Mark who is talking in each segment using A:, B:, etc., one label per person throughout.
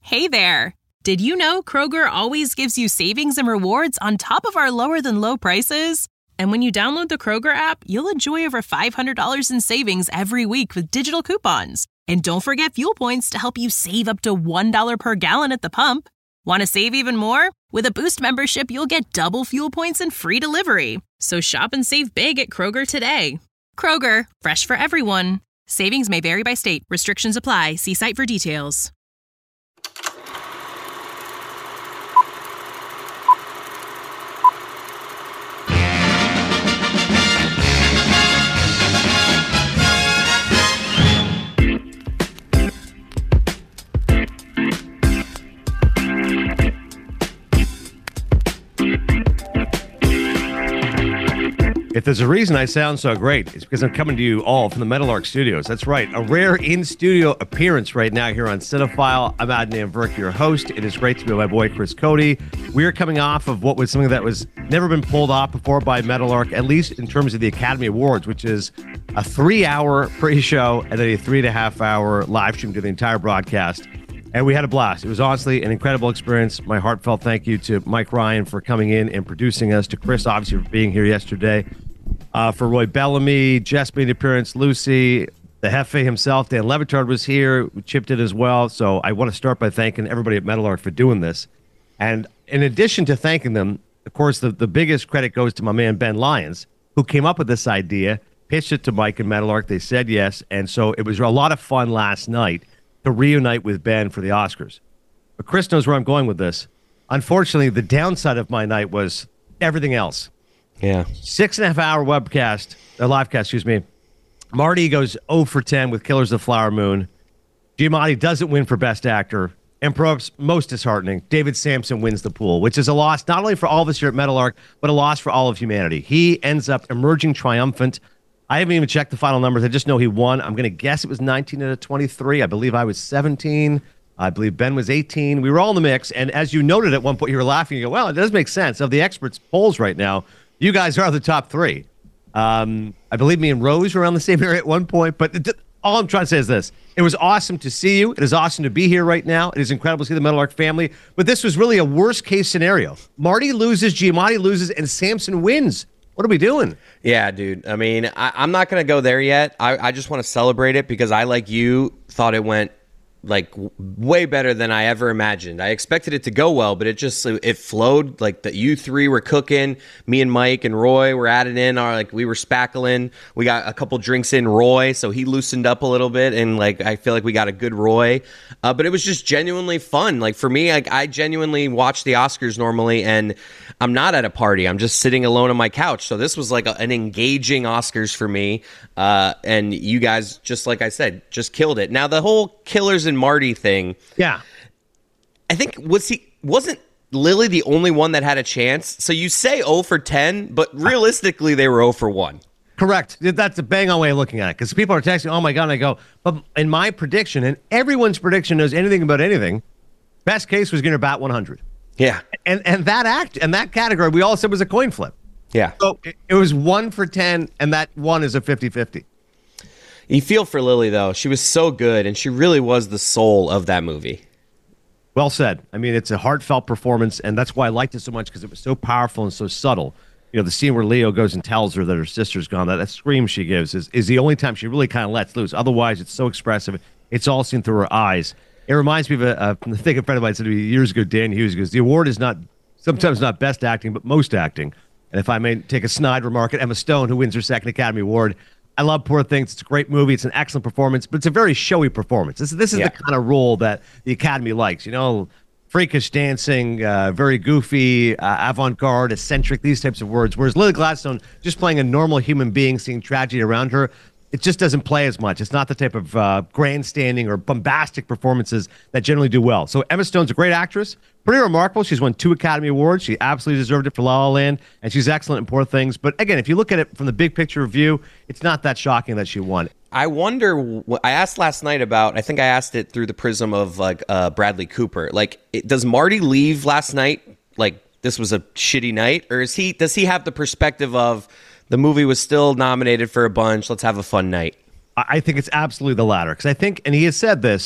A: Hey there! Did you know Kroger always gives you savings and rewards on top of our lower-than-low prices? And when you download the Kroger app, you'll enjoy over $500 in savings every week with digital coupons. And don't forget fuel points to help you save up to $1 per gallon at the pump. Want to save even more? With a Boost membership, you'll get double fuel points and free delivery. So shop and save big at Kroger today. Kroger, fresh for everyone. Savings may vary by state. Restrictions apply. See site for details.
B: If there's a reason I sound so great, it's because I'm coming to you all from the Meadowlark Studios. That's right, a rare in-studio appearance right now here on Cinephile. I'm Adnan Virk, your host. It is great to be with my boy Chris Cody. We're coming off of what was something that was never been pulled off before by Meadowlark, at least in terms of the Academy Awards, which is a 3-hour pre-show and then a 3.5-hour live stream to the entire broadcast. And we had a blast. It was honestly an incredible experience. My heartfelt thank you to Mike Ryan for coming in and producing us, to Chris, obviously, for being here yesterday. For Roy Bellamy, Jess made an appearance, Lucy, the Hefe himself, Dan Levitard was here, chipped in as well. So I want to start by thanking everybody at Meadowlark for doing this. And in addition to thanking them, of course, the biggest credit goes to my man Ben Lyons, who came up with this idea, pitched it to Mike and Meadowlark. They said yes. And so it was a lot of fun last night to reunite with Ben for the Oscars. But Chris knows where I'm going with this. Unfortunately, the downside of my night was everything else.
C: Yeah.
B: 6.5-hour webcast, live cast, excuse me. Marty goes 0 for 10 with Killers of the Flower Moon. Giamatti doesn't win for Best Actor. And perhaps most disheartening, David Sampson wins the pool, which is a loss not only for all of us here at Meadowlark, but a loss for all of humanity. He ends up emerging triumphant. I haven't even checked the final numbers. I just know he won. I'm going to guess it was 19 out of 23. I believe I was 17. I believe Ben was 18. We were all in the mix. And as you noted at one point, you were laughing. You go, well, it does make sense. Of the experts' polls right now, you guys are the top three. I believe me and Rose were around the same area at one point. But all I'm trying to say is this. It was awesome to see you. It is awesome to be here right now. It is incredible to see the Meadowlark family. But this was really a worst-case scenario. Marty loses, Giamatti loses, and Sampson wins. What are we doing?
C: Yeah, dude. I mean, I'm not going to go there yet. I just want to celebrate it because I, like you, thought it went like way better than I ever imagined. I expected it to go well, but it flowed. Like that, you three were cooking. Me and Mike and Roy were at it we were spackling. We got a couple drinks in Roy, so he loosened up a little bit, and like I feel like we got a good Roy. But it was just genuinely fun. Like for me, like I genuinely watch the Oscars normally, and I'm not at a party. I'm just sitting alone on my couch. So this was like an engaging Oscars for me. And you guys, just like I said, just killed it. Now the whole Killers and Marty thing.
B: Yeah.
C: I think wasn't Lily the only one that had a chance? So you say 0 for 10, but realistically they were 0 for 1.
B: Correct. That's a bang on way of looking at it, because people are texting, oh my God, and I go, but in my prediction, and everyone's prediction knows anything about anything, best case was going to bat 100.
C: Yeah.
B: And that category we all said was a coin flip.
C: Yeah.
B: So it was 1 for 10, and that one is a 50-50.
C: You feel for Lily, though. She was so good, and she really was the soul of that movie.
B: Well said. I mean, it's a heartfelt performance, and that's why I liked it so much, because it was so powerful and so subtle. You know, the scene where Leo goes and tells her that her sister's gone, that scream she gives is the only time she really kind of lets loose. Otherwise, it's so expressive. It's all seen through her eyes. It reminds me of a friend of mine said to me years ago, Dan Hughes, goes, the award is sometimes not best acting, but most acting. And if I may take a snide remark at Emma Stone, who wins her second Academy Award, I love Poor Things. It's a great movie. It's an excellent performance, but it's a very showy performance. This is the kind of role that the Academy likes. You know, freakish dancing, very goofy, avant-garde, eccentric, these types of words. Whereas Lily Gladstone, just playing a normal human being, seeing tragedy around her, it just doesn't play as much. It's not the type of grandstanding or bombastic performances that generally do well. So Emma Stone's a great actress. Pretty remarkable. She's won 2 Academy Awards. She absolutely deserved it for La La Land, and she's excellent in Poor Things. But again, if you look at it from the big picture view, it's not that shocking that she won.
C: I wonder, I asked last night I think I asked it through the prism of like Bradley Cooper. Like, does Marty leave last night like this was a shitty night? Or does he have the perspective of the movie was still nominated for a bunch, let's have a fun night?
B: I think it's absolutely the latter. Because I think, and he has said this,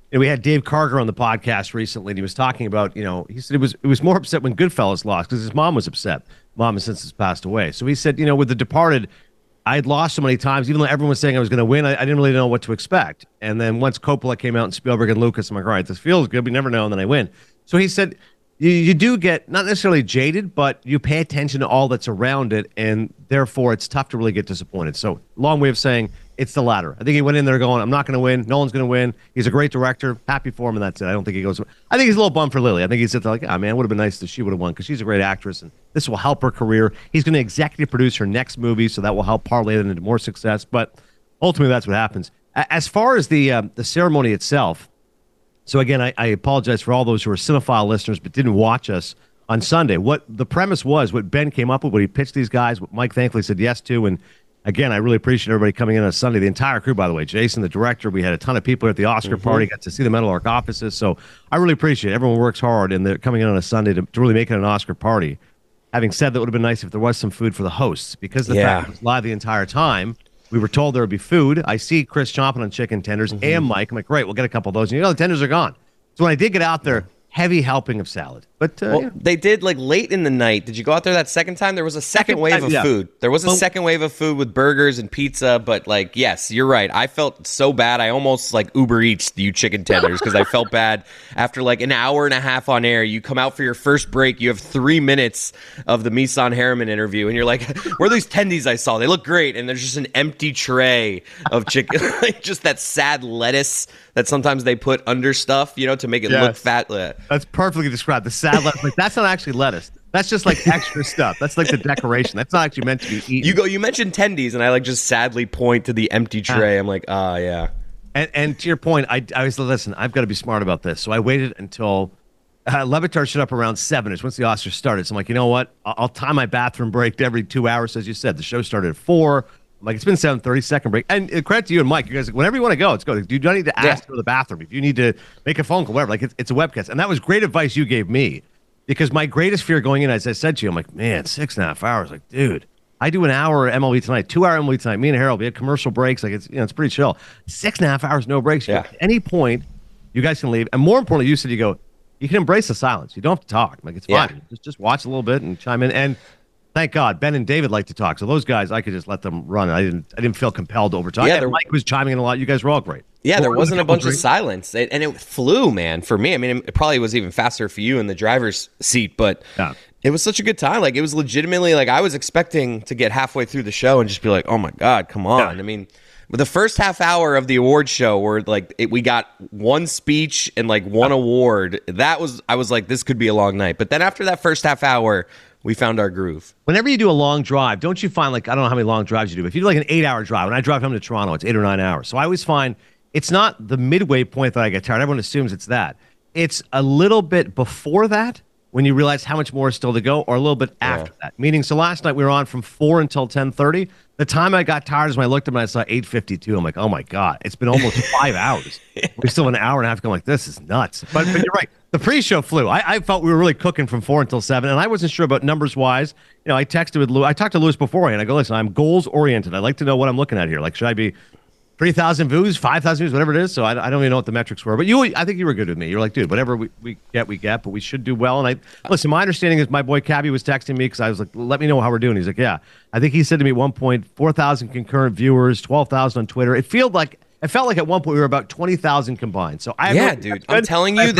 B: we had Dave Karger on the podcast recently, and he was talking about, he said it was more upset when Goodfellas lost because his mom was upset. Mom has since passed away. So he said, with The Departed, I had lost so many times, even though everyone was saying I was going to win, I didn't really know what to expect. And then once Coppola came out and Spielberg and Lucas, I'm like, all right, this feels good. We never know, and then I win. So he said, you do get not necessarily jaded, but you pay attention to all that's around it, and therefore it's tough to really get disappointed. So long way of saying it's the latter. I think he went in there going, I'm not going to win. Nolan's going to win. He's a great director. Happy for him, and that's it. I don't think he goes. I think he's a little bummed for Lily. I think he's there like, man, it would have been nice if she would have won because she's a great actress, and this will help her career. He's going to executive produce her next movie, so that will help parlay that into more success. But ultimately, that's what happens. As far as the ceremony itself, so again, I apologize for all those who are cinephile listeners but didn't watch us on Sunday. What the premise was, what Ben came up with, what he pitched these guys, what Mike thankfully said yes to, and again, I really appreciate everybody coming in on Sunday. The entire crew, by the way, Jason, the director, we had a ton of people at the Oscar party, got to see the Metal Arc offices, so I really appreciate it. Everyone works hard, and they're coming in on a Sunday to really make it an Oscar party. Having said that, it would have been nice if there was some food for the hosts, because the fact it was live the entire time. We were told there would be food. I see Chris chomping on chicken tenders and Mike. I'm like, great, we'll get a couple of those. And the tenders are gone. So when I did get out there, heavy helping of salad. But
C: they did like late in the night. Did you go out there that second time? There was a second wave of food. There was a second wave of food with burgers and pizza. But like, yes, you're right. I felt so bad. I almost like Uber Eats you chicken tenders because I felt bad after like an hour and a half on air. You come out for your first break. You have 3 minutes of the Misan Harriman interview, and you're like, "Where are these tendies I saw? They look great." And there's just an empty tray of chicken, like just that sad lettuce that sometimes they put under stuff, to make it look fat.
B: That's perfectly described. The sad lettuce. Like, that's not actually lettuce. That's just like extra stuff. That's like the decoration. That's not actually meant to be eaten.
C: You mentioned tendies, and I like just sadly point to the empty tray. I'm like, yeah.
B: And to your point, I was listen. I've got to be smart about this. So I waited until Le Batard showed up around 7. It's once the Oscars started. So I'm like, you know what? I'll time my bathroom break to every 2 hours, as you said. The show started at 4. I'm like, it's been 7:30, second break. And credit to you and Mike. You guys, whenever you want to go, let's go. You don't need to ask to go to the bathroom. If you need to make a phone call, whatever. Like, it's a webcast. And that was great advice you gave me. Because my greatest fear going in, as I said to you, I'm like, man, 6.5 hours. Like, dude, I do an hour MLB tonight, 2 hour MLB tonight. Me and Harold, we had commercial breaks. Like, it's pretty chill. 6.5 hours, no breaks. At any point, you guys can leave. And more importantly, you said you can embrace the silence. You don't have to talk. Like, it's fine. Just watch a little bit and chime in. And thank God, Ben and David like to talk. So those guys, I could just let them run. I didn't feel compelled to overtalk. Yeah, Mike was chiming in a lot. You guys were all great.
C: Yeah, there wasn't a bunch of silence. And it flew, man, for me. I mean, it probably was even faster for you in the driver's seat, but it was such a good time. Like, it was legitimately, like, I was expecting to get halfway through the show and just be like, oh, my God, come on. Yeah. I mean, the first half hour of the award show where, like, we got one speech and, like, one award, I was like, this could be a long night. But then after that first half hour, we found our groove. Whenever
B: you do a long drive, don't you find, like, I don't know how many long drives you do, but if you do like an 8-hour drive, when I drive home to Toronto, it's 8 or 9 hours. So I always find it's not the midway point that I get tired. Everyone assumes it's that. It's a little bit before that when you realize how much more is still to go, or a little bit after that. Meaning, so last night we were on from 4 until 10:30. The time I got tired is when I looked at it and I saw 8:52. I'm like, oh my God, it's been almost 5 hours. We're still an hour and a half going like, this is nuts. But you're right. The pre-show flew. I felt we were really cooking from 4 until 7, and I wasn't sure about numbers-wise. I texted with Lewis. I talked to Lewis beforehand. I go, listen, I'm goals-oriented. I'd like to know what I'm looking at here. Like, should I be 3,000 views, 5,000 views, whatever it is? So I don't even know what the metrics were. But I think you were good with me. You're like, dude, whatever we get, but we should do well. And listen, my understanding is my boy Cabby was texting me because I was like, let me know how we're doing. He's like, yeah. I think he said to me at one point, 4,000 concurrent viewers, 12,000 on Twitter. It felt like at one point we were about 20,000 combined. So
C: dude, I'm telling you,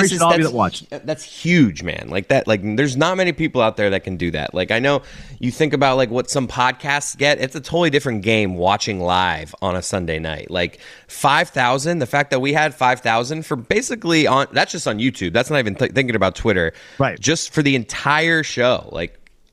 C: that's huge, man. Like that, like there's not many people out there that can do that. Like, I know you think about like what some podcasts get. It's a totally different game watching live on a Sunday night. Like 5,000, the fact that we had 5,000 for basically that's just on YouTube. That's not even thinking about Twitter.
B: Right.
C: Just for the entire show, like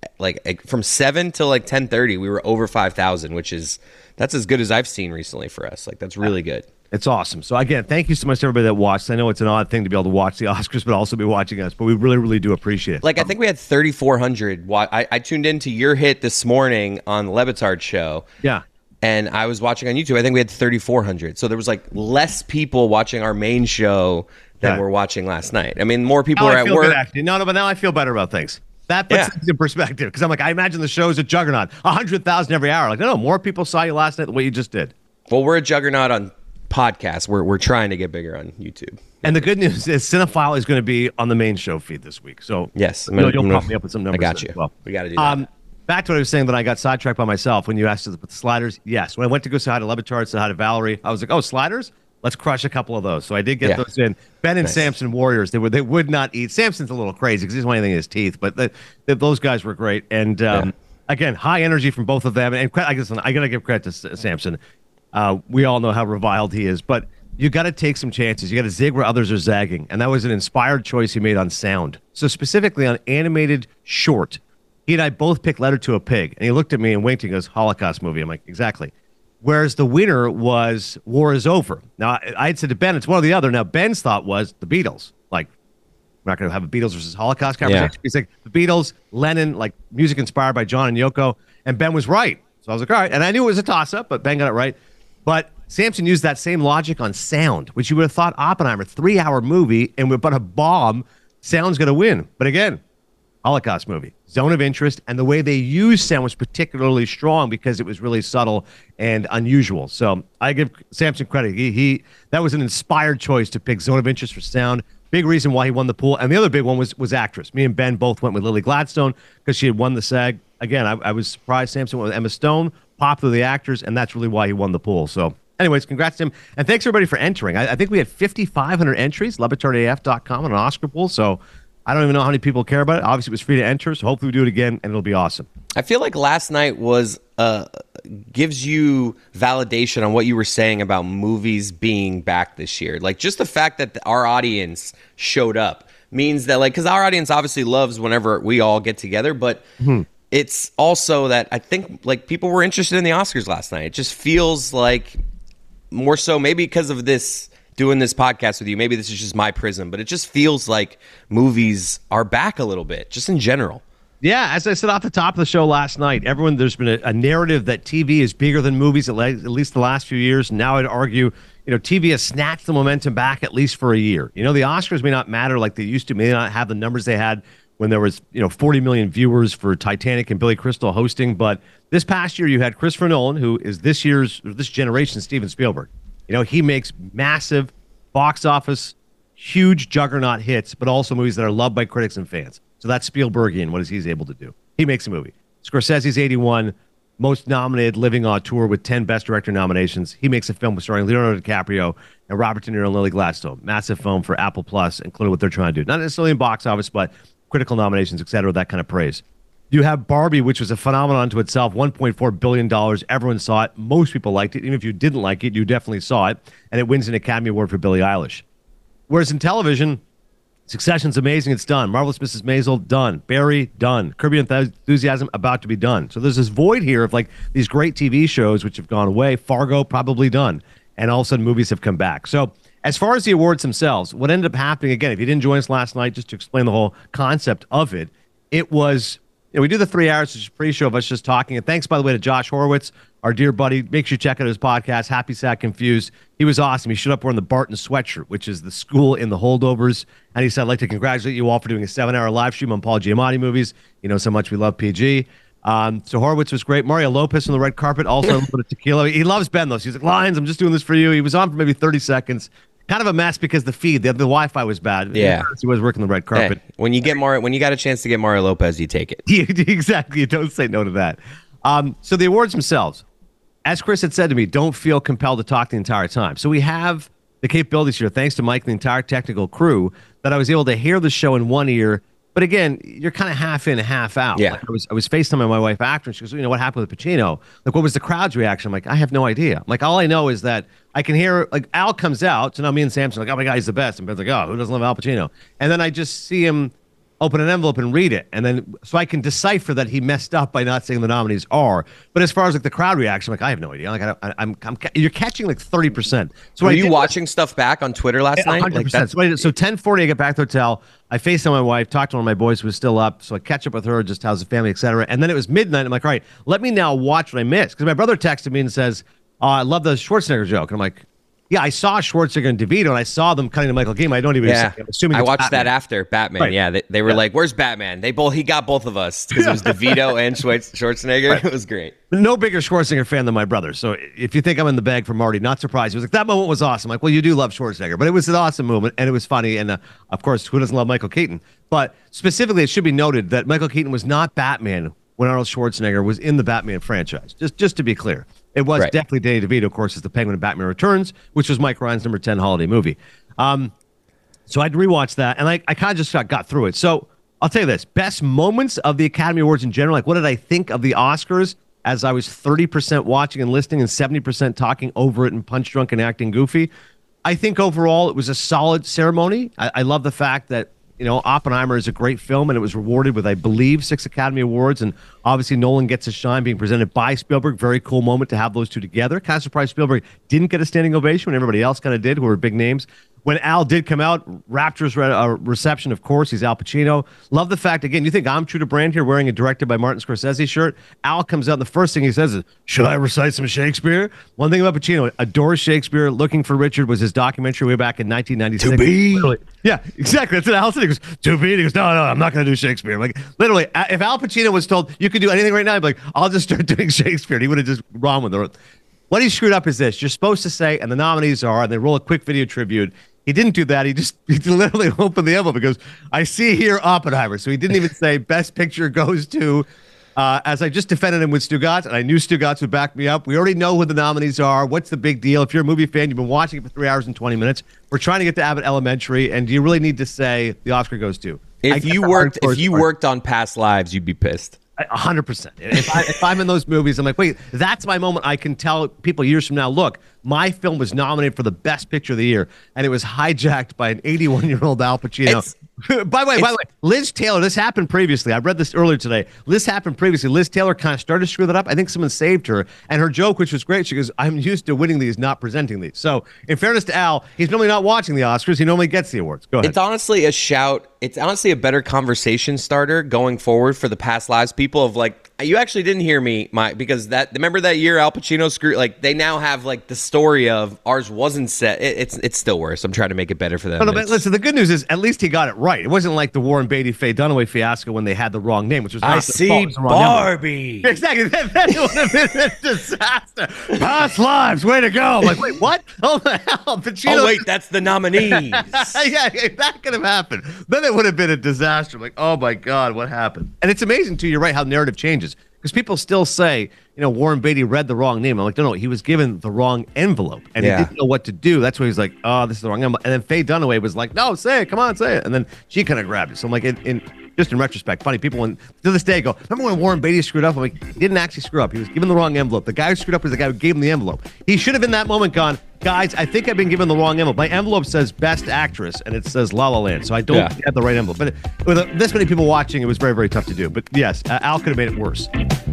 C: from 7 till like 10:30, we were over 5,000, that's as good as I've seen recently for us. Like, that's really good.
B: It's awesome. So, again, thank you so much to everybody that watched. I know it's an odd thing to be able to watch the Oscars, but also be watching us. But we really, really do appreciate it.
C: Like, I think we had 3,400. I tuned into your hit this morning on the Le Batard show.
B: Yeah.
C: And I was watching on YouTube. I think we had 3,400. So there was, like, less people watching our main show than were watching last night. I mean, more people are at work.
B: No, but now I feel better about things. That puts things in perspective, because I'm like, I imagine the show's a juggernaut, 100,000 every hour. Like, no, more people saw you last night than what you just did.
C: Well, we're a juggernaut on podcast. We're trying to get bigger on YouTube.
B: And the good news is Cinephile is going to be on the main show feed this week. So
C: yes,
B: you'll pop me up with some numbers.
C: I got you.
B: Well,
C: we got to do that.
B: Back to what I was saying that I got sidetracked by myself when you asked about the sliders. Yes, when I went to go say hi to Le Batard, say hi to Valerie, I was like, oh, sliders? Let's crush a couple of those. So I did get those in. Ben and Samson Warriors, they would not eat. Samson's a little crazy because he doesn't want anything in his teeth, but those guys were great. And again, high energy from both of them. And I guess I got to give credit to Samson. We all know how reviled he is, but you got to take some chances. You got to zig where others are zagging. And that was an inspired choice he made on sound. So specifically on animated short, he and I both picked Letter to a Pig. And he looked at me and winked and goes, Holocaust movie. I'm like, exactly. Whereas the winner was War is Over. Now, I had said to Ben, it's one or the other. Now, Ben's thought was the Beatles. Like, we're not going to have a Beatles versus Holocaust conversation. Yeah. He's like, the Beatles, Lennon, like music inspired by John and Yoko. And Ben was right. So I was like, all right. And I knew it was a toss-up, but Ben got it right. But Samson used that same logic on sound, which you would have thought Oppenheimer, 3-hour movie, and about a bomb, sound's going to win. But again, Holocaust movie, zone of interest, and the way they used sound was particularly strong because it was really subtle and unusual. So I give Samson credit. He that was an inspired choice to pick zone of interest for sound. Big reason why he won the pool. And the other big one was actress. Me and Ben both went with Lily Gladstone because she had won the SAG. Again, I was surprised Samson went with Emma Stone, popular the actors, and that's really why he won the pool. So anyways, congrats to him. And thanks everybody for entering. I think we had 5,500 entries, LeBatardAF.com on an Oscar pool. So I don't even know how many people care about it. Obviously, it was free to enter, so hopefully we do it again, and it'll be awesome.
C: I feel like last night was gives you validation on what you were saying about movies being back this year. Like, just the fact that our audience showed up means that, like, because our audience obviously loves whenever we all get together, but it's also that I think, like, people were interested in the Oscars last night. It just feels like more so maybe because of this doing this podcast with you. Maybe this is just my prism, but it just feels like movies are back a little bit, just in general.
B: Yeah, as I said off the top of the show last night, there's been a narrative that TV is bigger than movies, at least the last few years. Now I'd argue, TV has snatched the momentum back at least for a year. The Oscars may not matter like they used to, may not have the numbers they had when there was 40 million viewers for Titanic and Billy Crystal hosting. But this past year, you had Christopher Nolan, who is this generation's Steven Spielberg. He makes massive box office, huge juggernaut hits, but also movies that are loved by critics and fans. So that's Spielbergian, what he's able to do. He makes a movie. Scorsese's 81, most nominated living auteur with 10 Best Director nominations. He makes a film starring Leonardo DiCaprio and Robert De Niro and Lily Gladstone. Massive film for Apple Plus, including what they're trying to do. Not necessarily in box office, but critical nominations, etc., that kind of praise. You have Barbie, which was a phenomenon unto itself, $1.4 billion. Everyone saw it. Most people liked it. Even if you didn't like it, you definitely saw it. And it wins an Academy Award for Billie Eilish. Whereas in television, Succession's amazing. It's done. Marvelous Mrs. Maisel, done. Barry, done. Curb Your Enthusiasm, about to be done. So there's this void here of like these great TV shows which have gone away. Fargo, probably done. And all of a sudden, movies have come back. So as far as the awards themselves, what ended up happening, again, if you didn't join us last night, just to explain the whole concept of it, it was... we do the 3 hours, which is a pre-show of us just talking. And thanks, by the way, to Josh Horowitz, our dear buddy. Make sure you check out his podcast, Happy, Sad, Confused. He was awesome. He showed up wearing the Barton sweatshirt, which is the school in the holdovers. And he said, I'd like to congratulate you all for doing a 7-hour live stream on Paul Giamatti movies. You know so much we love PG. So Horowitz was great. Mario Lopez on the red carpet, also a little bit of tequila. He loves Ben, though. So he's like, Lions, I'm just doing this for you. He was on for maybe 30 seconds. Kind of a mess because the Wi-Fi was bad.
C: Yeah,
B: he was working the red carpet.
C: Hey, when you got a chance to get Mario Lopez, you take it.
B: Exactly. You don't say no to that. So the awards themselves, as Chris had said to me, don't feel compelled to talk the entire time. So we have the capabilities here, thanks to Mike and the entire technical crew, that I was able to hear the show in one ear. But again, you're kind of half in, half out.
C: Yeah.
B: Like I was FaceTiming my wife after, and she goes, what happened with Pacino? Like, what was the crowd's reaction? I'm like, I have no idea. Like, all I know is that I can hear, like, Al comes out, so now me and Samson are like, oh my God, he's the best. And Ben's like, oh, who doesn't love Al Pacino? And then I just see him open an envelope and read it. And then, so I can decipher that he messed up by not saying the nominees are. But as far as like the crowd reaction, I'm like, I have no idea. Like, you're catching like 30%. So
C: were you watching stuff back on Twitter last night?
B: 100%. So 10:40, I get back to the hotel. I FaceTime my wife, talked to one of my boys who was still up. So I catch up with her, just how's the family, etc. And then it was midnight. I'm like, all right, let me now watch what I missed. Because my brother texted me and says, I love the Schwarzenegger joke. And I'm like, Yeah, I saw Schwarzenegger and DeVito, and I saw them cutting to Michael Keaton. I don't even.
C: Yeah,
B: I'm assuming
C: I
B: it's
C: watched
B: Batman.
C: that after Batman.
B: Right.
C: Yeah, they were like, "Where's Batman?" He got both of us because it was DeVito and Schwarzenegger. Right. It was great.
B: No bigger Schwarzenegger fan than my brother. So if you think I'm in the bag for Marty, not surprised. He was like, that moment was awesome. I'm like, well, you do love Schwarzenegger, but it was an awesome moment, and it was funny. And of course, who doesn't love Michael Keaton? But specifically, it should be noted that Michael Keaton was not Batman when Arnold Schwarzenegger was in the Batman franchise. Just to be clear. It was definitely Danny DeVito, of course, as the Penguin in Batman Returns, which was Mike Ryan's number 10 holiday movie. So I'd rewatch that, and I kind of just got through it. So I'll tell you this. Best moments of the Academy Awards in general, like what did I think of the Oscars as I was 30% watching and listening and 70% talking over it and punch drunk and acting goofy? I think overall it was a solid ceremony. I love the fact that Oppenheimer is a great film, and it was rewarded with, I believe, 6 Academy Awards. And obviously, Nolan gets a shine being presented by Spielberg. Very cool moment to have those two together. Kind of surprised Spielberg didn't get a standing ovation when everybody else kind of did, who were big names. When Al did come out, Rapture's reception, of course, he's Al Pacino. Love the fact, again, you think I'm true to brand here wearing a directed by Martin Scorsese shirt. Al comes out, and the first thing he says is, should I recite some Shakespeare? One thing about Pacino, adores Shakespeare. Looking for Richard was his documentary way back in 1996. To be.
C: Literally.
B: Yeah, exactly. That's what Al said. He goes, to be. And he goes, no, I'm not going to do Shakespeare. I'm like, literally, if Al Pacino was told you could do anything right now, I'd be like, I'll just start doing Shakespeare. And he would have just run with it. What he screwed up is this. You're supposed to say, and the nominees are, and they roll a quick video tribute. He didn't do that. He literally opened the envelope because I see here Oppenheimer. So he didn't even say Best Picture goes to, as I just defended him with Stugatz, and I knew Stugatz would back me up. We already know who the nominees are. What's the big deal? If you're a movie fan, you've been watching it for 3 hours and 20 minutes. We're trying to get to Abbott Elementary, and do you really need to say the Oscar goes to?
C: If you worked on Past Lives, you'd be pissed.
B: 100%. If I'm in those movies, I'm like, wait, that's my moment. I can tell people years from now, look, my film was nominated for the Best Picture of the Year, and it was hijacked by an 81-year-old Al Pacino. By the way, Liz Taylor, this happened previously. I read this earlier today. This happened previously. Liz Taylor kind of started to screw that up. I think someone saved her. And her joke, which was great, she goes, I'm used to winning these, not presenting these. So, in fairness to Al, he's normally not watching the Oscars. He normally gets the awards. Go ahead.
C: It's honestly a shout. It's honestly a better conversation starter going forward for the Past Lives people of like, you actually didn't hear me, Mike, because remember that year Al Pacino screwed, like they now have like the story of ours wasn't set. It's still worse. I'm trying to make it better for them.
B: No, but listen, the good news is at least he got it right. It wasn't like the Warren Beatty, Faye Dunaway fiasco when they had the wrong name, which was
C: I see Barbie.
B: Exactly. That would have been a disaster. Past Lives, way to go. I'm like, wait, what? Oh, the hell? Pacino.
C: Oh, wait, that's the nominees.
B: Yeah, that could have happened. Then it would have been a disaster. I'm like, oh my God, what happened? And it's amazing, too, you're right, how narrative changes. Because people still say, Warren Beatty read the wrong name. I'm like, no, he was given the wrong envelope. And he didn't know what to do. That's why he's like, oh, this is the wrong envelope. And then Faye Dunaway was like, no, say it. Come on, say it. And then she kind of grabbed it. So I'm like, just in retrospect, funny, people to this day go, remember when Warren Beatty screwed up? I'm like, he didn't actually screw up. He was given the wrong envelope. The guy who screwed up was the guy who gave him the envelope. He should have in that moment gone, guys, I think I've been given the wrong envelope. My envelope says Best Actress, and it says La La Land. So I don't have the right envelope. But with this many people watching, it was very, very tough to do. But yes, Al could have made it worse.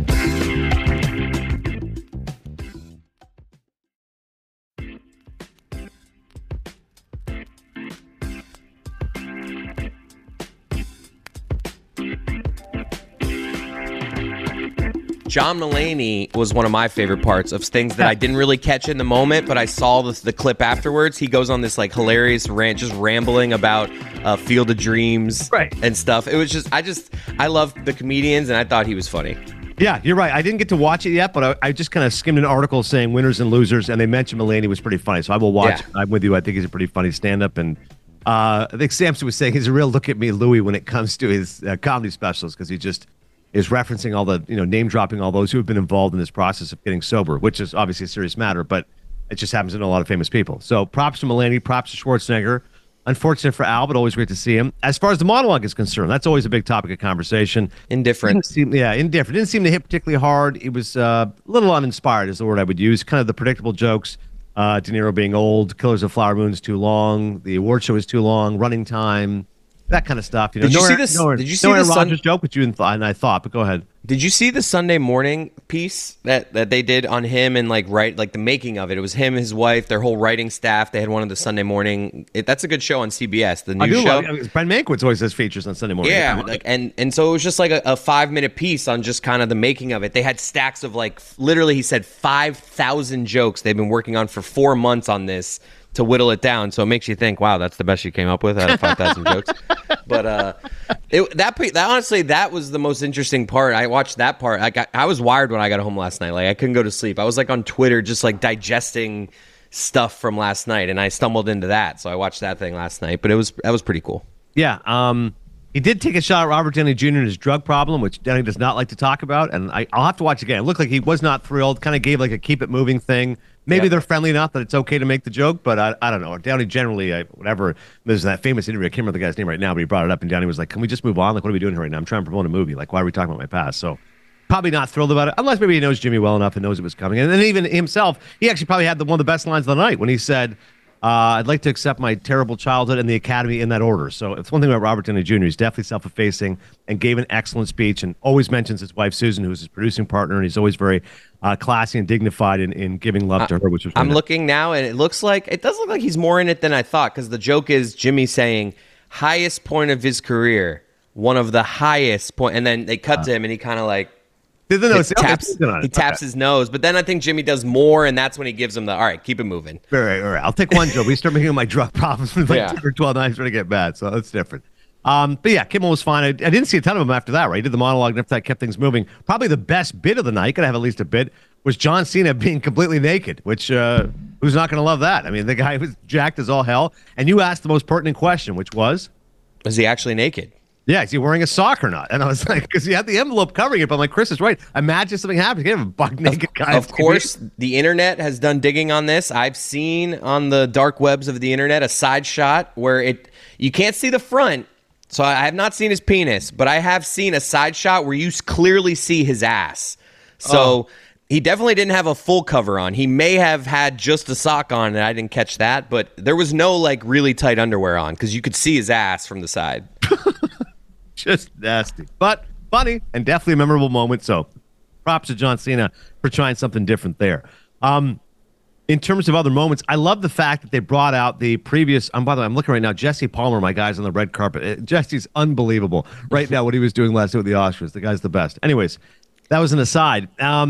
C: John Mulaney was one of my favorite parts of things that I didn't really catch in the moment, but I saw the clip afterwards. He goes on this like hilarious rant, just rambling about Field of Dreams and stuff. It was just, I loved the comedians, and I thought he was funny.
B: Yeah, you're right. I didn't get to watch it yet, but I just kind of skimmed an article saying winners and losers, and they mentioned Mulaney was pretty funny. So I will watch it. I'm with you. I think he's a pretty funny stand-up, and I think Samson was saying he's a real look at me Louie when it comes to his comedy specials, because he just is referencing all the, name dropping all those who have been involved in this process of getting sober, which is obviously a serious matter, but it just happens to know a lot of famous people. So props to Mulaney, props to Schwarzenegger. Unfortunate for Al, but always great to see him. As far as the monologue is concerned, that's always a big topic of conversation.
C: Indifferent.
B: Indifferent. Didn't seem to hit particularly hard. It was a little uninspired is the word I would use. Kind of the predictable jokes. De Niro being old, Killers of Flower Moon is too long, the award show is too long, running time. that kind of stuff.
C: Did you see this? Did you see the
B: Rodgers joke? Which you and I thought, but go ahead.
C: Did you see the Sunday Morning piece that they did on him and like the making of it? It was him, his wife, their whole writing staff. They had one of the Sunday Morning. That's a good show on CBS. The news show.
B: Brent Mankiewicz always has features on Sunday Morning.
C: Yeah, and so it was just like a 5-minute piece on just kind of the making of it. They had stacks of like literally, he said 5,000 jokes they've been working on for 4 months on this to whittle it down. So it makes you think, wow, that's the best you came up with out of 5,000 jokes. But honestly, that was the most interesting part. I watched that part. I was wired when I got home last night. Like I couldn't go to sleep. I was like on Twitter just like digesting stuff from last night, and I stumbled into that. So I watched that thing last night. But that was pretty cool.
B: Yeah. He did take a shot at Robert Downey Jr. and his drug problem, which Downey does not like to talk about. And I'll have to watch again. It looked like he was not thrilled, kind of gave like a keep it moving thing. Maybe they're friendly enough that it's okay to make the joke, but I don't know. Downey generally, whatever, there's that famous interview. I can't remember the guy's name right now, but he brought it up, and Downey was like, can we just move on? Like, what are we doing here right now? I'm trying to promote a movie. Like, why are we talking about my past? So probably not thrilled about it, unless maybe he knows Jimmy well enough and knows it was coming. And then even himself, he actually probably had one of the best lines of the night when he said, I'd like to accept my terrible childhood and the Academy in that order. So it's one thing about Robert Downey Jr. He's definitely self-effacing and gave an excellent speech and always mentions his wife, Susan, who's his producing partner, and he's always very classy and dignified in giving love to her, which was
C: I'm looking now, and it does look like he's more in it than I thought, because the joke is Jimmy saying, highest point of his career, one of the highest point, and then they cut to him, and he kind of like, he taps his nose, but then I think Jimmy does more, and that's when he gives him all right, keep it moving.
B: All right. I'll take one joke. We start making my drug problems with 10 or 12 nights trying to get bad, so that's different. But yeah, Kimmel was fine. I didn't see a ton of him after that, right? He did the monologue, and after that kept things moving. Probably the best bit of the night, could have at least a bit, was John Cena being completely naked, which who's not going to love that? I mean, the guy was jacked as all hell, and you asked the most pertinent question, which was
C: he actually naked?
B: Yeah, is he wearing a sock or not? And I was like, because he had the envelope covering it, but I'm like, Chris is right. Imagine something happens. You have a buck naked guy.
C: Of course, the internet has done digging on this. I've seen on the dark webs of the internet a side shot where you can't see the front. So I have not seen his penis, but I have seen a side shot where you clearly see his ass. So he definitely didn't have a full cover on. He may have had just a sock on, and I didn't catch that. But there was no like really tight underwear on because you could see his ass from the side.
B: Just nasty, but funny and definitely a memorable moment. So props to John Cena for trying something different there. In terms of other moments, I love the fact that they brought out the previous. By the way, I'm looking right now. Jesse Palmer, my guy's on the red carpet. Jesse's unbelievable right now. What he was doing last night with the Oscars, the guy's the best. Anyways, that was an aside.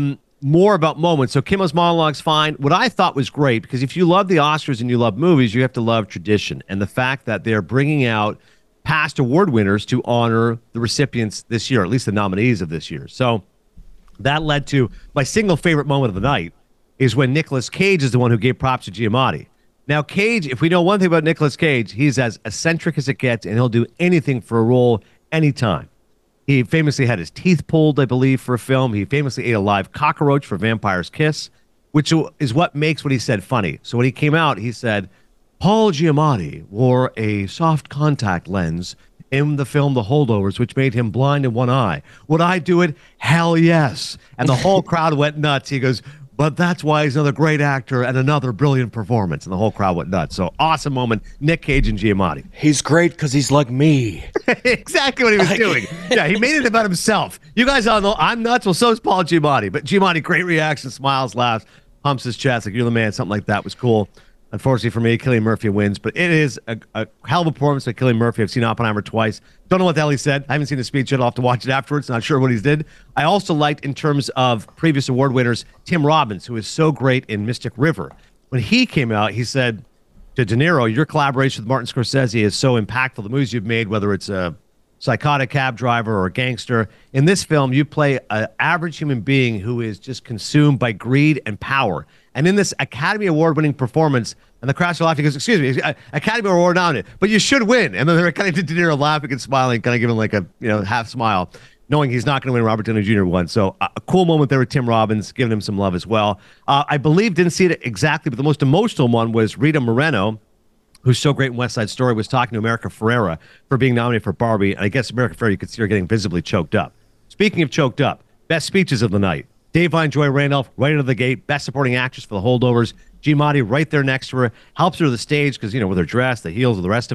B: More about moments. So Kimmel's monologue's fine. What I thought was great, because if you love the Oscars and you love movies, you have to love tradition, and the fact that they're bringing out past award winners to honor the recipients this year, at least the nominees of this year. So that led to my single favorite moment of the night is when Nicolas Cage is the one who gave props to Giamatti. Now, Cage, if we know one thing about Nicolas Cage, he's as eccentric as it gets, and he'll do anything for a role anytime. He famously had his teeth pulled, I believe, for a film. He famously ate a live cockroach for Vampire's Kiss, which is what makes what he said funny. So when he came out, he said, Paul Giamatti wore a soft contact lens in the film The Holdovers, which made him blind in one eye. Would I do it? Hell yes. And the whole crowd went nuts. He goes, but that's why he's another great actor and another brilliant performance. And the whole crowd went nuts. So awesome moment. Nick Cage and Giamatti.
C: He's great because he's like me.
B: Exactly what he was doing. Yeah, he made it about himself. You guys all know I'm nuts. Well, so is Paul Giamatti. But Giamatti, great reaction, smiles, laughs, pumps his chest like you're the man. Something like that was cool. Unfortunately for me, Cillian Murphy wins, but it is a hell of a performance by Cillian Murphy. I've seen Oppenheimer twice. Don't know what the hell he said. I haven't seen the speech yet. I'll have to watch it afterwards. Not sure what he did. I also liked, in terms of previous award winners, Tim Robbins, who is so great in Mystic River. When he came out, he said to De Niro, your collaboration with Martin Scorsese is so impactful. The movies you've made, whether it's a psychotic cab driver or a gangster, in this film, you play an average human being who is just consumed by greed and power. And in this Academy Award-winning performance, and the crowd laughing, he goes, excuse me, Academy Award nominated, but you should win. And then they're kind of De Niro laughing and smiling, kind of giving like a half smile, knowing he's not going to win. Robert Downey Jr. won. So a cool moment there with Tim Robbins, giving him some love as well. I believe, didn't see it exactly, but the most emotional one was Rita Moreno, who's so great in West Side Story, was talking to America Ferrera for being nominated for Barbie. And I guess America Ferrera, you could see her getting visibly choked up. Speaking of choked up, best speeches of the night. Dave Vine, Joy Randolph, right out of the gate, best supporting actress for The Holdovers. Giamatti right there next to her, helps her to the stage because, with her dress, the heels, and the rest of it.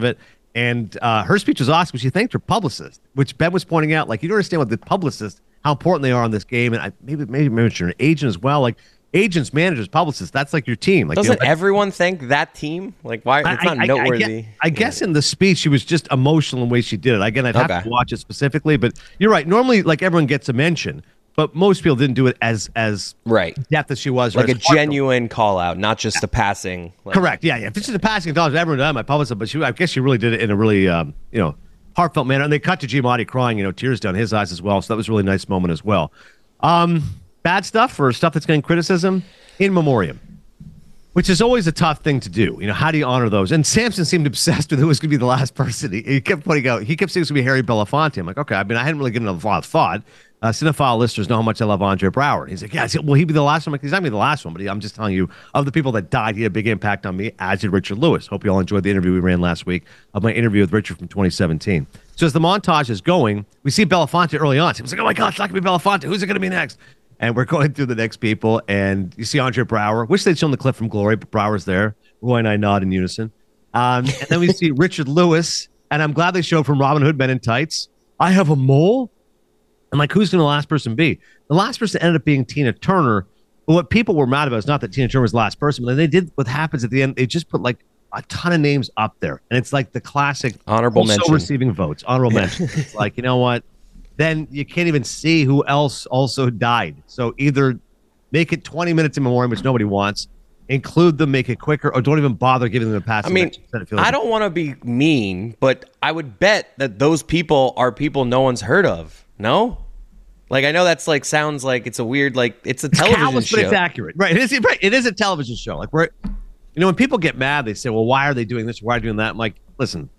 B: And her speech was awesome. She thanked her publicist, which Ben was pointing out. Like, you don't understand what the publicists, how important they are in this game. And maybe mention an agent as well. Like, agents, managers, publicists, that's like your team. Like,
C: doesn't everyone thank that team? Like, why? It's not noteworthy.
B: I guess in the speech, she was just emotional in the way she did it. Again, I'd have to watch it specifically. But you're right. Normally, like, everyone gets a mention. But most people didn't do it as
C: right
B: depth as she was.
C: Like a genuine call out, not just a passing. Like,
B: correct. Yeah. If it's just a passing acknowledgement, everyone done my publicist, but I guess she really did it in a really, heartfelt manner. And they cut to Giamatti crying, tears down his eyes as well. So that was a really nice moment as well. Bad stuff or stuff that's getting criticism, in memoriam, which is always a tough thing to do. How do you honor those? And Samson seemed obsessed with who was going to be the last person. He kept saying it was going to be Harry Belafonte. I'm like, okay. I hadn't really given it a lot of thought. Cinephile listeners know how much I love Andre Braugher. He's like, yeah, will he be the last one? I'm like, he's not going to be the last one, but I'm just telling you, of the people that died, he had a big impact on me, as did Richard Lewis. Hope you all enjoyed the interview we ran last week of my interview with Richard from 2017. So as the montage is going, we see Belafonte early on. So he's like, oh my God, it's not going to be Belafonte. Who's it going to be next? And we're going through the next people, and you see Andre Braugher. Wish they'd shown the clip from Glory, but Brower's there. Roy and I nod in unison. And then we see Richard Lewis, and I'm glad they showed from Robin Hood Men in Tights. I have a mole. I'm like, who's going to the last person be? The last person ended up being Tina Turner. But what people were mad about is not that Tina Turner was the last person, but they did what happens at the end. They just put like a ton of names up there. And it's like the classic
C: honorable mention.
B: Receiving votes. Honorable mention. It's like, you know what? Then you can't even see who else also died. So either make it 20 minutes in memoriam, which nobody wants, include them, make it quicker, or don't even bother giving them a pass.
C: I mean, I don't want to be mean, but I would bet that those people are people no one's heard of. No? Like, I know that's like, sounds like it's a weird, like, it's a television show.
B: But it's accurate. Right. It is a television show. Like, when people get mad, they say, well, why are they doing this? Why are they doing that? I'm like, listen,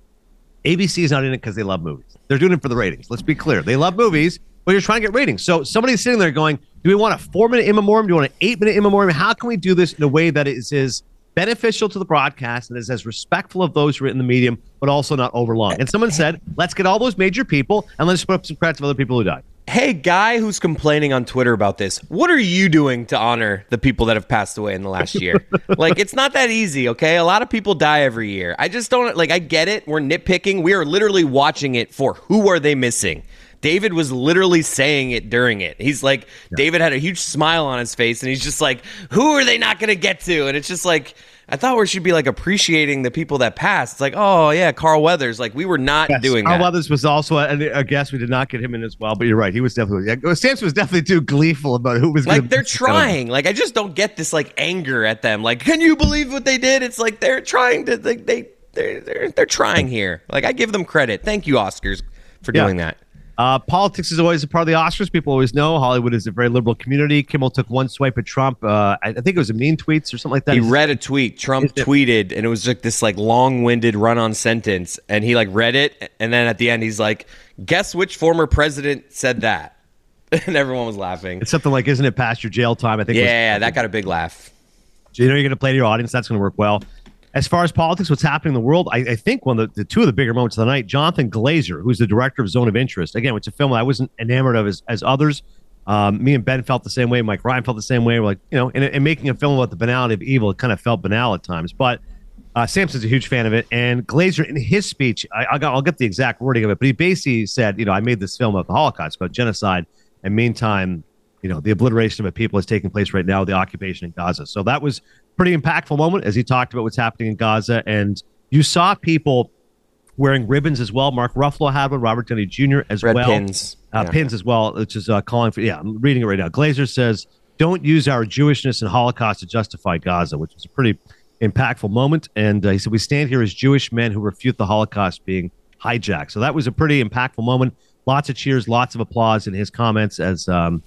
B: ABC is not in it because they love movies. They're doing it for the ratings. Let's be clear. They love movies, but you're trying to get ratings. So somebody's sitting there going, do we want a 4-minute in memoriam? Do we want an 8-minute in memoriam? How can we do this in a way that is beneficial to the broadcast and is as respectful of those who are in the medium, but also not overlong? And someone said, let's get all those major people and let's put up some credits of other people who died.
C: Hey, guy who's complaining on Twitter about this, what are you doing to honor the people that have passed away in the last year? Like, it's not that easy, okay? A lot of people die every year. I just don't, like, I get it. We're nitpicking. We are literally watching it for who are they missing? David was literally saying it during it. He's like, David had a huge smile on his face, and he's just like, who are they not going to get to? And it's just like, I thought we should be like appreciating the people that passed. It's like, oh yeah, Carl Weathers. Like, we were not doing that.
B: Carl Weathers was also a guest. We did not get him in as well, but you're right. He was definitely, Samson was definitely too gleeful about who was
C: like, they're trying. Like, I just don't get this like anger at them. Like, can you believe what they did? It's like, they're trying to, like, they're trying here. Like, I give them credit. Thank you, Oscars, for doing that.
B: Politics is always a part of the Oscars. People always know Hollywood is a very liberal community. Kimmel took one swipe at Trump. I think it was a mean tweets or something like that.
C: He read a tweet. Trump tweeted, and it was like this like long-winded run-on sentence. And he like read it, and then at the end he's like, "Guess which former president said that?" And everyone was laughing.
B: It's something like, "Isn't it past your jail time?" I think.
C: Yeah, that got a big laugh.
B: So you're going to play to your audience. That's going to work well. As far as politics, what's happening in the world, I think one of the two of the bigger moments of the night, Jonathan Glazer, who's the director of Zone of Interest. Again, it's a film I wasn't enamored of as others. Me and Ben felt the same way. Mike Ryan felt the same way. We're like, in making a film about the banality of evil, it kind of felt banal at times. But Samson's a huge fan of it. And Glazer, in his speech, I'll get the exact wording of it, but he basically said, I made this film about the Holocaust, about genocide. And meantime, the obliteration of a people is taking place right now, the occupation in Gaza. So that was pretty impactful moment as he talked about what's happening in Gaza. And you saw people wearing ribbons as well. Mark Ruffalo had one, Robert Downey Jr. as
C: Red
B: well.
C: Pins.
B: Pins as well, which is calling for, I'm reading it right now. Glazer says, don't use our Jewishness and Holocaust to justify Gaza, which was a pretty impactful moment. And he said, we stand here as Jewish men who refute the Holocaust being hijacked. So that was a pretty impactful moment. Lots of cheers, lots of applause in his comments as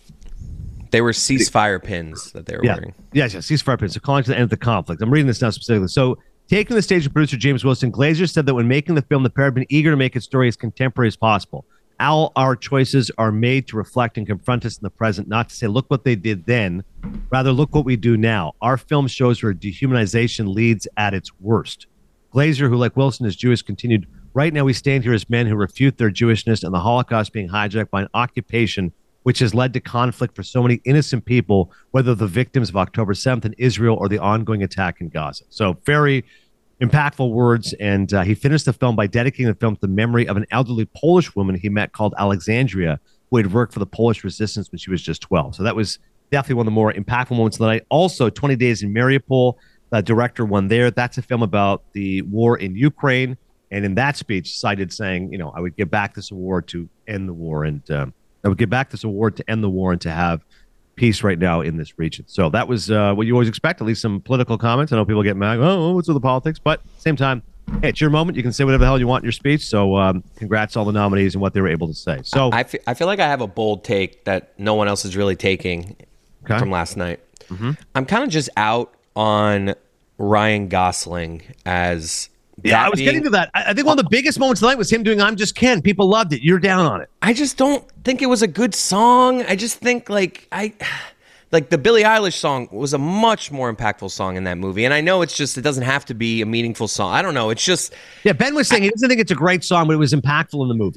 C: they were ceasefire pins that they were wearing.
B: Yes, ceasefire pins. So calling to the end of the conflict. I'm reading this now specifically. So taking the stage with producer James Wilson, Glazer said that when making the film, the pair had been eager to make its story as contemporary as possible. All our choices are made to reflect and confront us in the present, not to say, look what they did then. Rather, look what we do now. Our film shows where dehumanization leads at its worst. Glazer, who like Wilson is Jewish, continued, right now we stand here as men who refute their Jewishness and the Holocaust being hijacked by an occupation which has led to conflict for so many innocent people, whether the victims of October 7th in Israel or the ongoing attack in Gaza. So very impactful words. And he finished the film by dedicating the film to the memory of an elderly Polish woman he met called Alexandria, who had worked for the Polish resistance when she was just 12. So that was definitely one of the more impactful moments of the night. Also, 20 Days in Mariupol, the director won there. That's a film about the war in Ukraine. And in that speech, cited saying, I would give back this award to end the war. And I would give back this award to end the war and to have peace right now in this region. So that was what you always expect, at least some political comments. I know people get mad, what's with the politics? But at the same time, hey, it's your moment. You can say whatever the hell you want in your speech. So congrats to all the nominees and what they were able to say. So
C: I feel like I have a bold take that no one else is really taking from last night. Mm-hmm. I'm kind of just out on Ryan Gosling as...
B: Yeah, I was getting to that. I think one of the biggest moments tonight was him doing I'm Just Ken. People loved it. You're down on it.
C: I just don't think it was a good song. I just think the Billie Eilish song was a much more impactful song in that movie. And I know it doesn't have to be a meaningful song. I don't know. It's just...
B: Yeah, Ben was saying he doesn't think it's a great song, but it was impactful in the movie.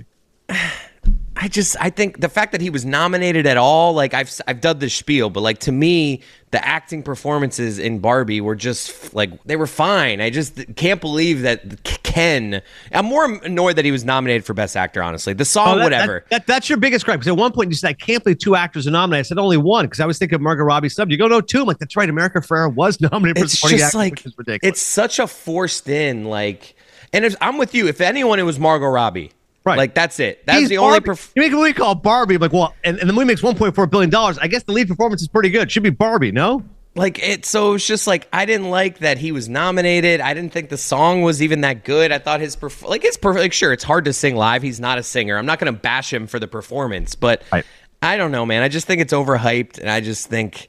C: I think the fact that he was nominated at all, I've done this spiel, but to me, the acting performances in Barbie were just they were fine. I just can't believe that Ken. I'm more annoyed that he was nominated for Best Actor. Honestly, the song, whatever.
B: That's your biggest gripe. Because at one point you said, "I can't believe 2 actors are nominated." I said only 1 because I was thinking of Margot Robbie sub. You go no 2. I'm like, that's right. America Ferrera was nominated for supporting actor, which is ridiculous.
C: It's such a forced in and I'm with you. If anyone, it was Margot Robbie. Right. That's it. That's the only...
B: You make a movie called Barbie. I'm like, well, and the movie makes $1.4 billion. I guess the lead performance is pretty good. Should be Barbie, no?
C: So it's just I didn't like that he was nominated. I didn't think the song was even that good. I thought his perfect. Sure, it's hard to sing live. He's not a singer. I'm not going to bash him for the performance, but I don't know, man. I just think it's overhyped, and I just think...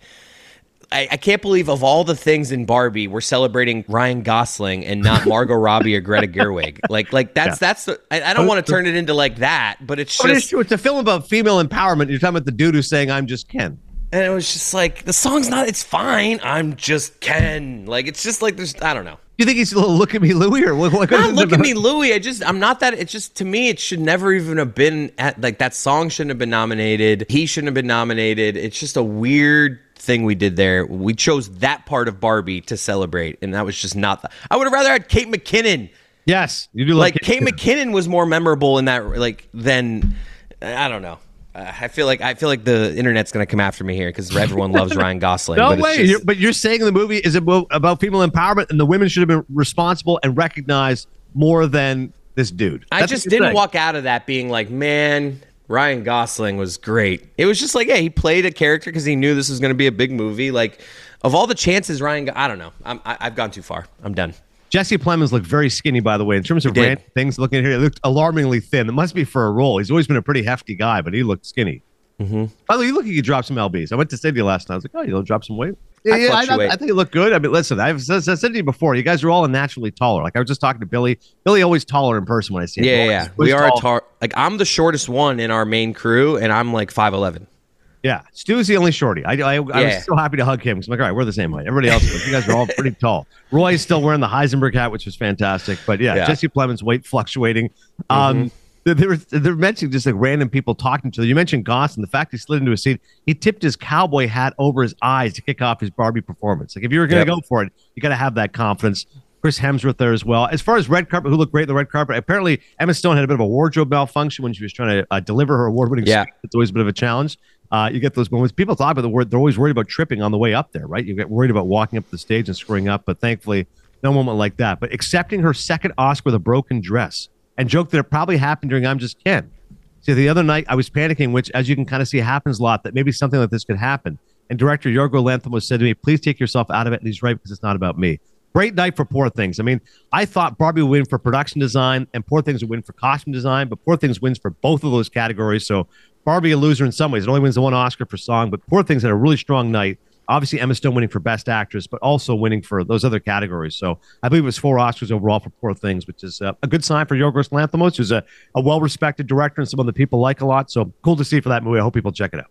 C: I can't believe of all the things in Barbie, we're celebrating Ryan Gosling and not Margot Robbie or Greta Gerwig. That's the, I don't want to turn it into that, but it's just...
B: It's true. It's a film about female empowerment. You're talking about the dude who's saying, I'm just Ken.
C: And it was just the song's not, it's fine. I'm just Ken. It's just there's, I don't know.
B: You think he's a little Look at Me Louie or what?
C: Not Look at Me Louie. I'm not that. It's just, to me, it should never even have been that song shouldn't have been nominated. He shouldn't have been nominated. It's just a weird thing we did there. We chose that part of Barbie to celebrate, and that was just not. I would have rather had Kate McKinnon.
B: Yes, you do like
C: Kate McKinnon was more memorable in that than I don't know. I feel like the internet's going to come after me here because everyone loves Ryan Gosling.
B: No way. But you're saying the movie is about female empowerment, and the women should have been responsible and recognized more than this dude.
C: I just didn't walk out of that being man, Ryan Gosling was great. It was just he played a character because he knew this was going to be a big movie. Of all the chances, I don't know. I've gone too far. I'm done.
B: Jesse Plemons looked very skinny, by the way. In terms of random things, looking at here, he looked alarmingly thin. It must be for a role. He's always been a pretty hefty guy, but he looked skinny. Mm-hmm. By the way, you look like you dropped some lbs. I went to City last night. I was like, oh, you'll drop some weight. I think you look good. I mean, listen, I've said to you before, you guys are all naturally taller. I was just talking to Billy. Billy always taller in person when I see him.
C: Yeah. We are tall. I'm the shortest one in our main crew, and I'm 5'11".
B: Yeah, Stu's the only shorty. I was so happy to hug him. I'm like, all right, we're the same height. Everybody else, you guys are all pretty tall. Roy's still wearing the Heisenberg hat, which was fantastic. But yeah. Jesse Plemons' weight fluctuating. Mm-hmm. They're mentioning just random people talking to them. You mentioned Goss and the fact he slid into a seat. He tipped his cowboy hat over his eyes to kick off his Barbie performance. If you were going to go for it, you got to have that confidence. Chris Hemsworth there as well. As far as red carpet, who looked great in the red carpet, apparently Emma Stone had a bit of a wardrobe malfunction when she was trying to deliver her award-winning speech. It's always a bit of a challenge. You get those moments. People talk about the word. They're always worried about tripping on the way up there, right? You get worried about walking up the stage and screwing up, but thankfully, no moment like that. But accepting her second Oscar with a broken dress and joked that it probably happened during I'm Just Ken. See, the other night I was panicking, which, as you can kind of see, happens a lot, that maybe something like this could happen. And director Yorgo Lanthimos said to me, please take yourself out of it. And he's right, because it's not about me. Great night for Poor Things. I mean, I thought Barbie would win for production design and Poor Things would win for costume design, but Poor Things wins for both of those categories. So Barbie a loser in some ways. It only wins the one Oscar for song, but Poor Things had a really strong night. Obviously, Emma Stone winning for Best Actress, but also winning for those other categories. So I believe it was 4 Oscars overall for Poor Things, which is a good sign for Yorgos Lanthimos, who's a well-respected director and someone that people like a lot. So cool to see for that movie. I hope people check it out.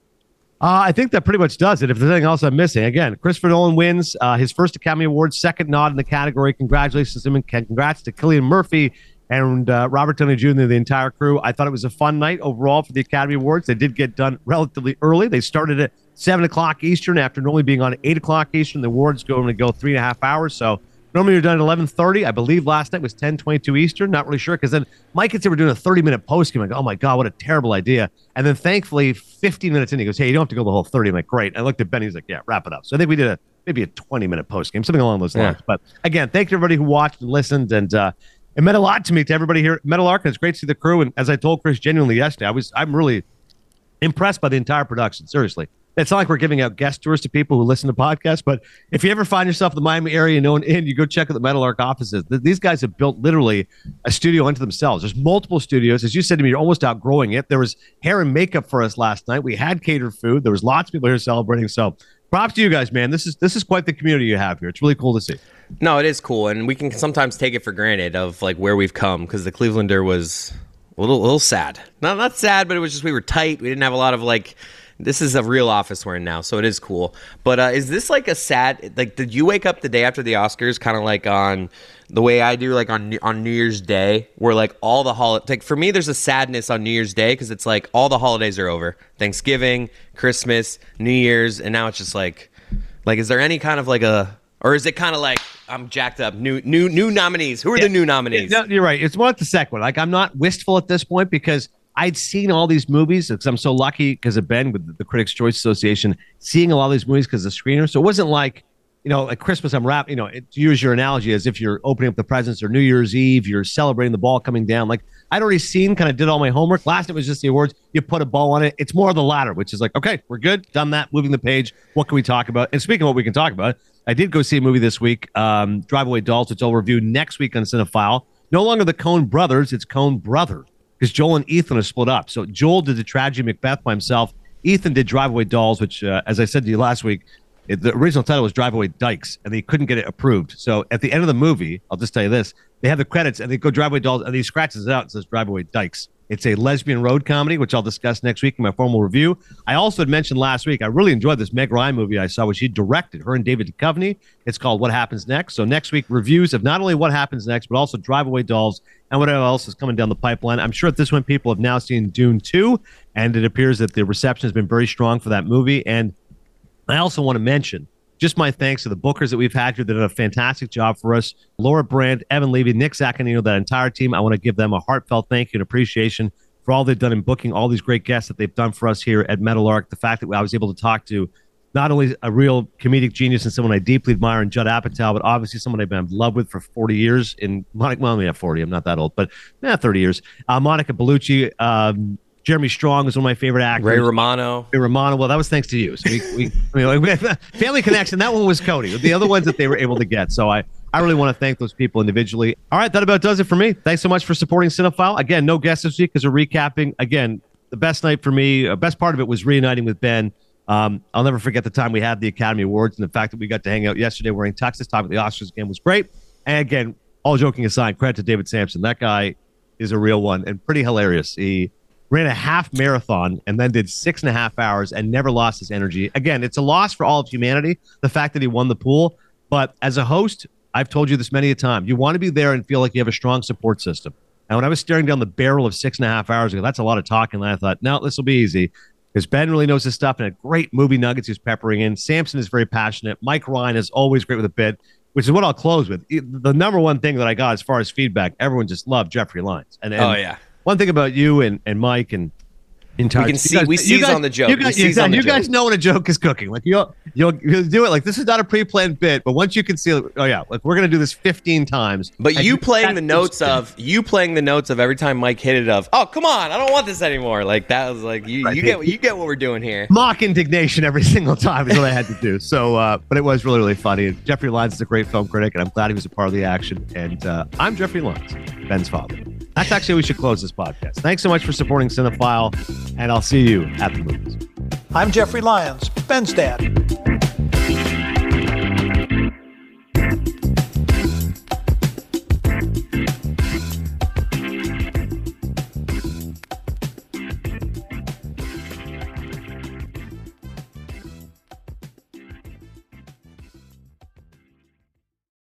B: I think that pretty much does it. If there's anything else I'm missing, again, Christopher Nolan wins his first Academy Award, second nod in the category. Congratulations to him, and congrats to Cillian Murphy and Robert Downey Jr. and the entire crew. I thought it was a fun night overall for the Academy Awards. They did get done relatively early. They started at 7 o'clock Eastern after normally being on at 8 o'clock Eastern. The awards going to go 3.5 hours. So Normally you're done at 11:30. I believe last night was 10:22 Eastern. Not really sure, because then Mike had said we're doing a 30-minute post-game. I go, oh my God, what a terrible idea. And then thankfully, 15 minutes in, he goes, hey, you don't have to go the whole 30. I'm like, great. I looked at Ben. He's like, yeah, wrap it up. So I think we did maybe a 20-minute post-game, something along those lines. But again, thank you everybody who watched and listened. And it meant a lot to me, to everybody here at Meadowlark. And it's great to see the crew. And as I told Chris genuinely yesterday, I'm really impressed by the entire production. Seriously. It's not like we're giving out guest tours to people who listen to podcasts, but if you ever find yourself in the Miami area and you go check out the Meadowlark offices, these guys have built literally a studio unto themselves. There's multiple studios. As you said to me, you're almost outgrowing it. There was hair and makeup for us last night. We had catered food. There was lots of people here celebrating. So props to you guys, man. This is quite the community you have here. It's really cool to see.
C: No, it is cool, and we can sometimes take it for granted of like where we've come, because the Clevelander was a little sad. Not sad, but it was just we were tight. We didn't have a lot of like. This is a real office we're in now, so it is cool. But is this like a sad, like, did you wake up the day after the Oscars kind of like on the way I do, like on New Year's Day, where like all the like for me, there's a sadness on New Year's Day because it's like all the holidays are over. Thanksgiving, Christmas, New Year's, and now it's just like is there any kind of like or is it kind of like I'm jacked up? New nominees. Who are the new nominees?
B: No, you're right. It's more like the second one. Like I'm not wistful at this point because I'd seen all these movies because I'm so lucky because of Ben with the Critics' Choice Association, seeing a lot of these movies because of the screener. So it wasn't like, at Christmas I'm wrapped, to use your analogy as if you're opening up the presents, or New Year's Eve, you're celebrating the ball coming down. Like I'd already seen, kind of did all my homework. Last night was just the awards. You put a ball on it. It's more of the latter, which is like, okay, we're good. Done that. Moving the page. What can we talk about? And speaking of what we can talk about, I did go see a movie this week, Drive Away Dolls, which I'll review next week on Cinephile. No longer the Coen brothers, it's Coen Brother, because Joel and Ethan are split up. So Joel did the Tragedy Macbeth by himself. Ethan did Drive Away Dolls, which, as I said to you last week, the original title was Drive Away Dykes, and they couldn't get it approved. So at the end of the movie, I'll just tell you this, they have the credits, and they go Drive Away Dolls, and he scratches it out and says Drive Away Dykes. It's a lesbian road comedy, which I'll discuss next week in my formal review. I also had mentioned last week, I really enjoyed this Meg Ryan movie I saw, which she directed, her and David Duchovny. It's called What Happens Next. So next week, reviews of not only What Happens Next, but also Drive Away Dolls and whatever else is coming down the pipeline. I'm sure at this point, people have now seen Dune 2, and it appears that the reception has been very strong for that movie. And I also want to mention just my thanks to the bookers that we've had here that did a fantastic job for us. Laura Brand, Evan Levy, Nick Zaccanino, that entire team. I want to give them a heartfelt thank you and appreciation for all they've done in booking all these great guests that they've done for us here at Meadowlark. The fact that I was able to talk to not only a real comedic genius and someone I deeply admire in Judd Apatow, but obviously someone I've been in love with for 40 years in Monica. Well, yeah, 40. I'm not that old, but 30 years. Monica Bellucci, Jeremy Strong is one of my favorite actors.
C: Ray Romano.
B: Well, that was thanks to you. So we Family Connection. That one was Cody. The other ones that they were able to get. So I really want to thank those people individually. All right, that about does it for me. Thanks so much for supporting Cinephile. Again, no guests this week because we're recapping. Again, the best night for me, best part of it was reuniting with Ben. I'll never forget the time we had the Academy Awards, and the fact that we got to hang out yesterday wearing tuxes, talking about the Oscars again was great. And again, all joking aside, credit to David Sampson. That guy is a real one and pretty hilarious. He ran a half marathon and then did 6.5 hours and never lost his energy. Again, it's a loss for all of humanity, the fact that he won the pool. But as a host, I've told you this many a time, you want to be there and feel like you have a strong support system. And when I was staring down the barrel of 6.5 hours ago, that's a lot of talking. And I thought, no, this will be easy. Because Ben really knows his stuff and had great movie nuggets he was peppering in. Sampson is very passionate. Mike Ryan is always great with a bit, which is what I'll close with. The number one thing that I got as far as feedback, everyone just loved Jeffrey Lyons. And
C: oh, yeah.
B: One thing about you and Mike and entire,
C: we can see we seize on the joke.
B: You guys know when a joke is cooking. Like you'll do it. Like this is not a pre-planned bit, but once you can see, oh yeah, like we're gonna do this 15 times.
C: But you playing the notes of every time Mike hit it of, oh come on, I don't want this anymore. Like that was like you get what we're doing here.
B: Mock indignation every single time is what I had to do. So, but it was really really funny. And Jeffrey Lyons is a great film critic, and I'm glad he was a part of the action. And I'm Jeffrey Lyons, Ben's father. That's actually how we should close this podcast. Thanks so much for supporting Cinephile, and I'll see you at the movies.
D: I'm Jeffrey Lyons, Ben's dad.